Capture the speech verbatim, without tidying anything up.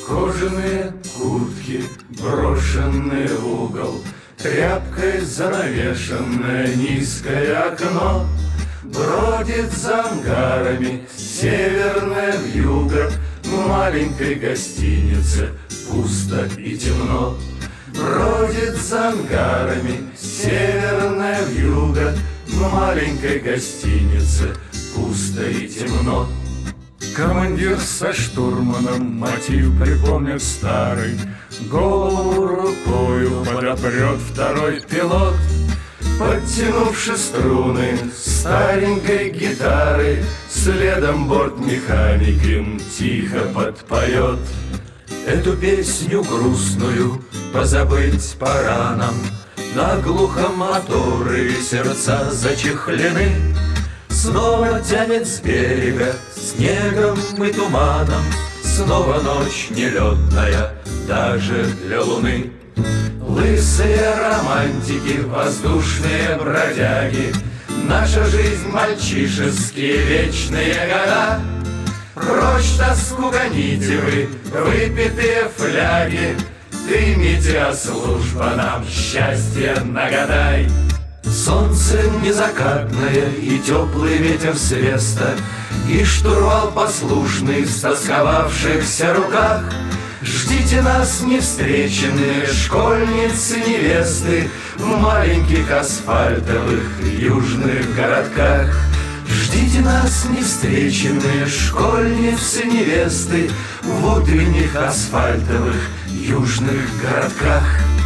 Кожаные куртки, брошенные в угол, тряпкой занавешенное низкое окно. Бродит за ангарами северное вьюга, в маленькой гостинице пусто и темно. Бродит за ангарами северное вьюга, в маленькой гостинице пусто и темно. Командир со штурманом мотив припомнит старый, голову рукою подопрет второй пилот. Подтянувши струны старенькой гитары, следом бортмеханик им тихо подпоет. Эту песню грустную позабыть пора нам, наглухо моторы сердца зачехлены. Снова тянет с берега снегом и туманом, снова ночь нелетная даже для луны. Лысые романтики, воздушные бродяги, наша жизнь мальчишеские вечные года. Прочь тоску гоните вы, выпитые фляги, дымите, а служба нам счастье нагадай. Солнце незакатное и теплый ветер свеста, и штурвал послушный в стосковавшихся руках. Ждите нас, невстреченные школьницы-невесты, в маленьких асфальтовых южных городках. Ждите нас, невстреченные школьницы-невесты, в утренних асфальтовых южных городках.